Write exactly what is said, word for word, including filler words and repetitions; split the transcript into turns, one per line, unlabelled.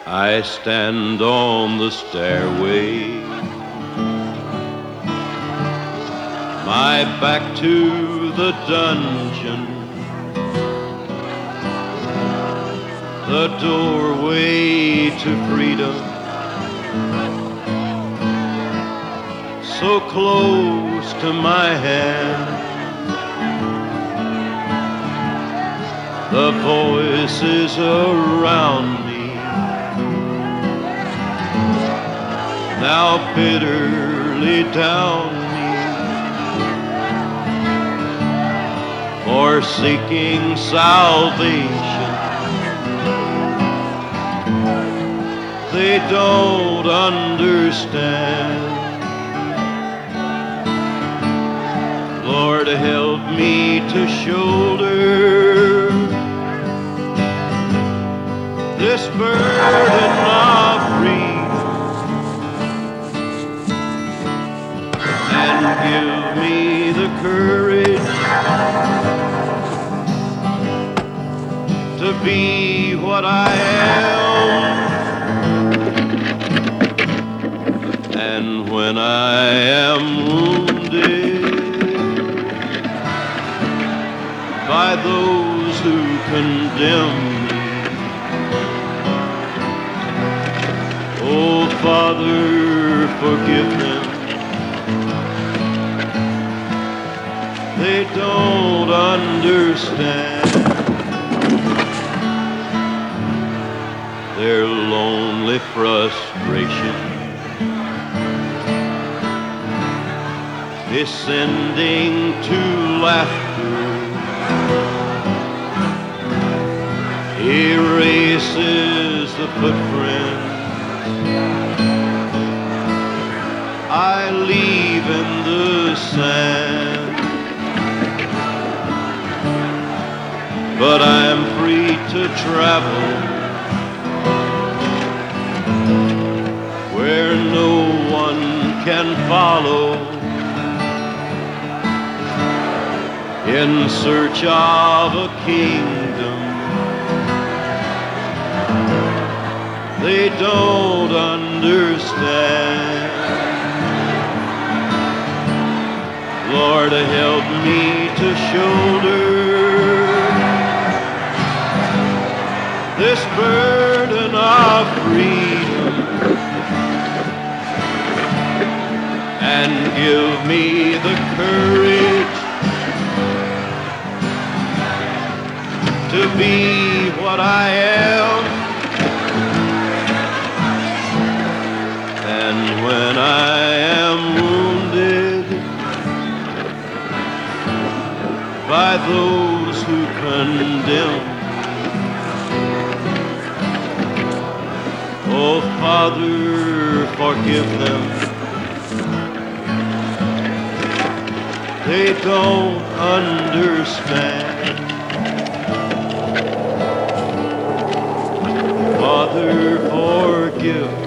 I stand on the stairway, my back to the dungeon, the doorway to freedom, so close to my hand. The voices around me now bitterly down me for seeking salvation. They don't understand. Lord, help me to shoulder this burden of freedom, and give me the courage to be what I am. And when I am wounded by those who condemn me, oh, Father, forgive them. They don't understand. Their lonely frustration descending to laughter erases the footprint I leave in the sand. But I'm free to travel where no one can follow, in search of a kingdom they don't understand. Lord, help me to shoulder this burden of freedom, and give me the courage to be what I am. And when I am wounded by those who condemn, oh, Father, forgive them. They don't understand. Father, forgive